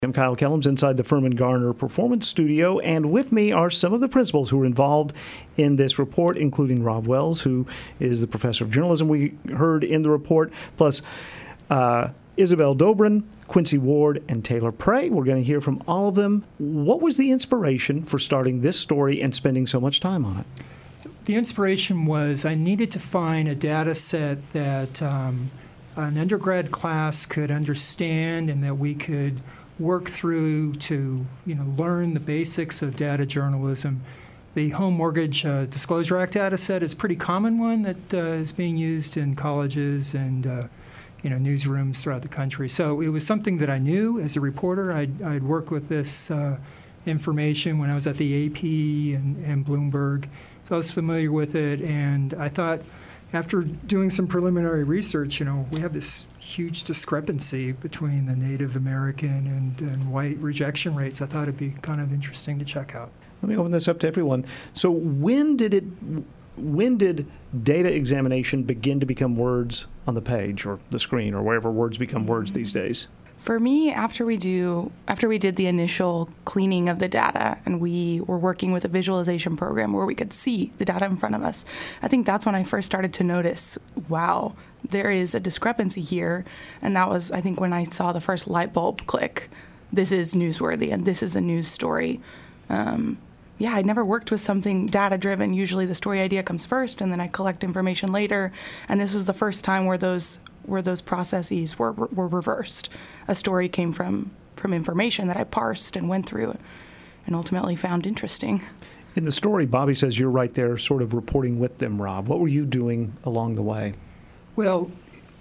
I'm Kyle Kellums inside the Furman Garner Performance Studio, and with me are some of the principals who were involved in this report, including Rob Wells, who is the professor of journalism we heard in the report, plus Isabel Dobrin, Quincy Ward, and Taylor Prey. We're going to hear from all of them. What was the inspiration for starting this story and spending so much time on it? The inspiration was I needed to find a data set that an undergrad class could understand and that we could work through to learn the basics of data journalism. The Home Mortgage Disclosure Act data set is a pretty common one that is being used in colleges and newsrooms throughout the country. So it was something that I knew as a reporter. I'd worked with this information when I was at the AP and Bloomberg. So I was familiar with it, and I thought after doing some preliminary research, we have this huge discrepancy between the Native American and white rejection rates. I thought it'd be kind of interesting to check out. Let me open this up to everyone. So when did data examination begin to become words on the page or the screen or wherever words become words these days? For me, after we did the initial cleaning of the data and we were working with a visualization program where we could see the data in front of us, I think that's when I first started to notice, wow, there is a discrepancy here. And that was, I think, when I saw the first light bulb click. This is newsworthy and this is a news story. I never worked with something data-driven. Usually the story idea comes first and then I collect information later. And this was the first time where those processes were reversed. A story came from information that I parsed and went through and ultimately found interesting. In the story, Bobby says you're right there sort of reporting with them, Rob. What were you doing along the way? Well,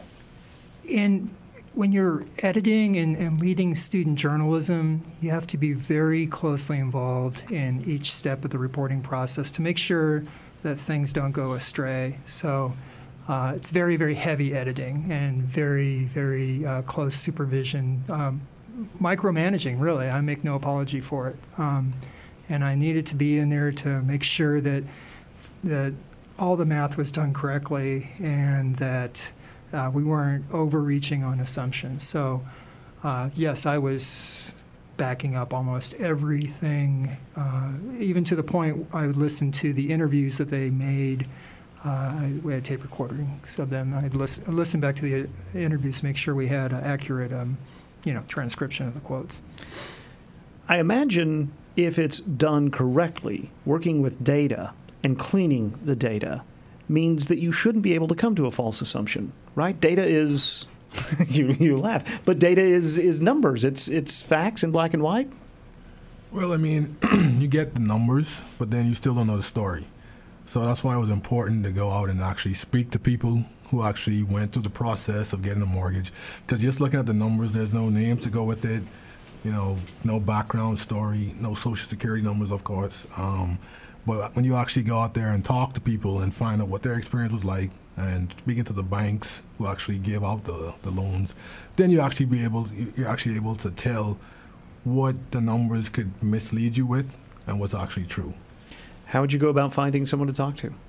when you're editing and leading student journalism, you have to be very closely involved in each step of the reporting process to make sure that things don't go astray. So it's very, very heavy editing and very, very close supervision. Micromanaging, really. I make no apology for it. And I needed to be in there to make sure that all the math was done correctly and that we weren't overreaching on assumptions. So, yes, I was backing up almost everything, even to the point I would listen to the interviews that they made. We had tape recordings of them. I'd listen back to the interviews to make sure we had accurate, transcription of the quotes. I imagine if it's done correctly, working with data and cleaning the data means that you shouldn't be able to come to a false assumption, right? Data is, you laugh, but data is numbers. It's facts in black and white. Well, I mean, you get the numbers, but then you still don't know the story. So that's why it was important to go out and actually speak to people who actually went through the process of getting a mortgage. Because just looking at the numbers, there's no names to go with it, no background story, no social security numbers, of course. But when you actually go out there and talk to people and find out what their experience was like and speaking to the banks who actually give out the loans, then you're actually able to tell what the numbers could mislead you with and what's actually true. How would you go about finding someone to talk to?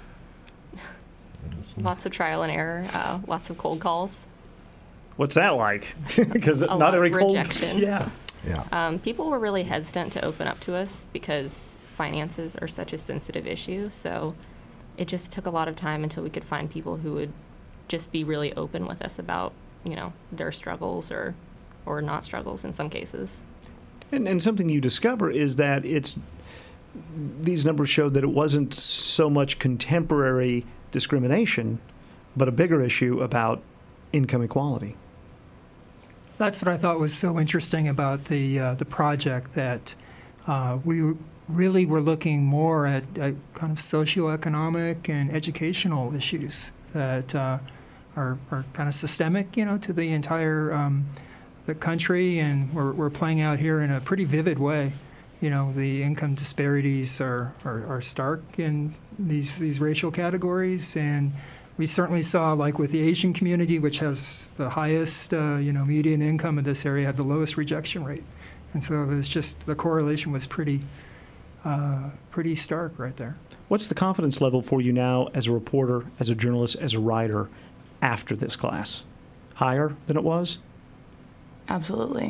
Lots of trial and error, lots of cold calls. What's that like? Because not every cold rejection. Yeah. People were really hesitant to open up to us because finances are such a sensitive issue. So it just took a lot of time until we could find people who would just be really open with us about, their struggles or not struggles in some cases. And something you discover is that these numbers showed that it wasn't so much contemporary discrimination, but a bigger issue about income equality. That's what I thought was so interesting about the project, that we really were looking more at kind of socioeconomic and educational issues that are kind of systemic, to the entire the country, and we're playing out here in a pretty vivid way. The income disparities are stark in these racial categories, and we certainly saw, like with the Asian community, which has the highest, median income in this area, had the lowest rejection rate. And so it was just, the correlation was pretty stark right there. What's the confidence level for you now as a reporter, as a journalist, as a writer after this class? Higher than it was? Absolutely.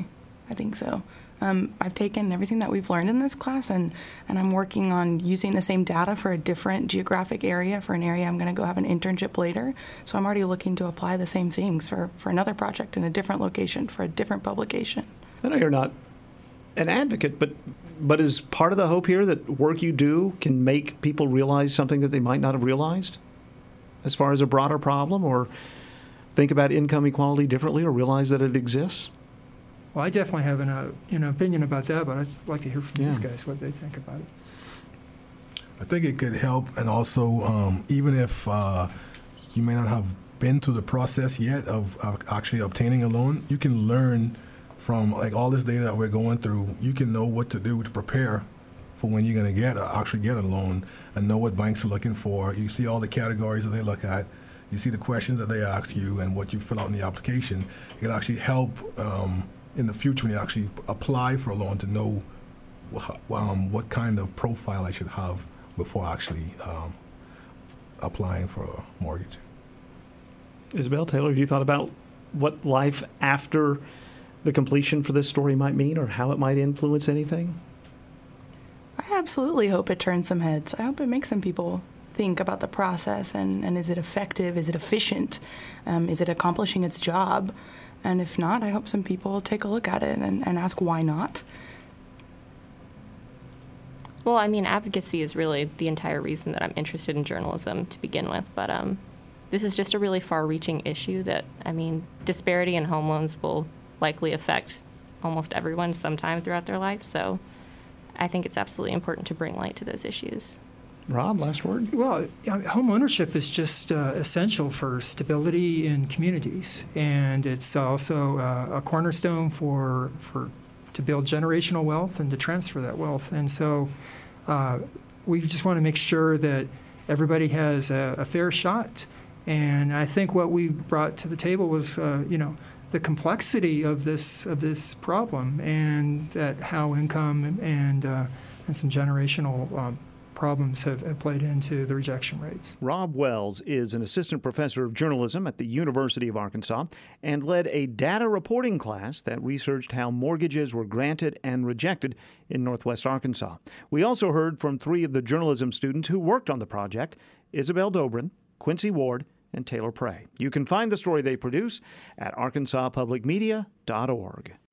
I think so. I've taken everything that we've learned in this class, and I'm working on using the same data for a different geographic area, for an area I'm going to go have an internship later. So I'm already looking to apply the same things for another project in a different location, for a different publication. I know you're not an advocate, but is part of the hope here that work you do can make people realize something that they might not have realized as far as a broader problem, or think about income equality differently, or realize that it exists? Well, I definitely have an opinion about that, but I'd like to hear from these guys what they think about it. I think it could help, and also even if you may not have been through the process yet of actually obtaining a loan, you can learn from like all this data that we're going through. You can know what to do to prepare for when you're going to actually get a loan, and know what banks are looking for. You see all the categories that they look at. You see the questions that they ask you and what you fill out in the application. It can actually help in the future when you actually apply for a loan to know what kind of profile I should have before actually applying for a mortgage. Isabel, Taylor, have you thought about what life after the completion for this story might mean, or how it might influence anything? I absolutely hope it turns some heads. I hope it makes some people think about the process, and is it effective? Is it efficient? Is it accomplishing its job? And if not, I hope some people take a look at it and ask why not. Well, I mean, advocacy is really the entire reason that I'm interested in journalism to begin with. But this is just a really far-reaching issue that, I mean, disparity in home loans will likely affect almost everyone sometime throughout their life. So I think it's absolutely important to bring light to those issues. Rob, last word? Well, home ownership is just essential for stability in communities, and it's also a cornerstone to build generational wealth and to transfer that wealth. And so we just want to make sure that everybody has a fair shot. And I think what we brought to the table was, the complexity of this problem, and that how income and some generational problems have played into the rejection rates. Rob Wells is an assistant professor of journalism at the University of Arkansas and led a data reporting class that researched how mortgages were granted and rejected in Northwest Arkansas. We also heard from 3 of the journalism students who worked on the project: Isabel Dobrin, Quincy Ward, and Taylor Prey. You can find the story they produce at arkansaspublicmedia.org.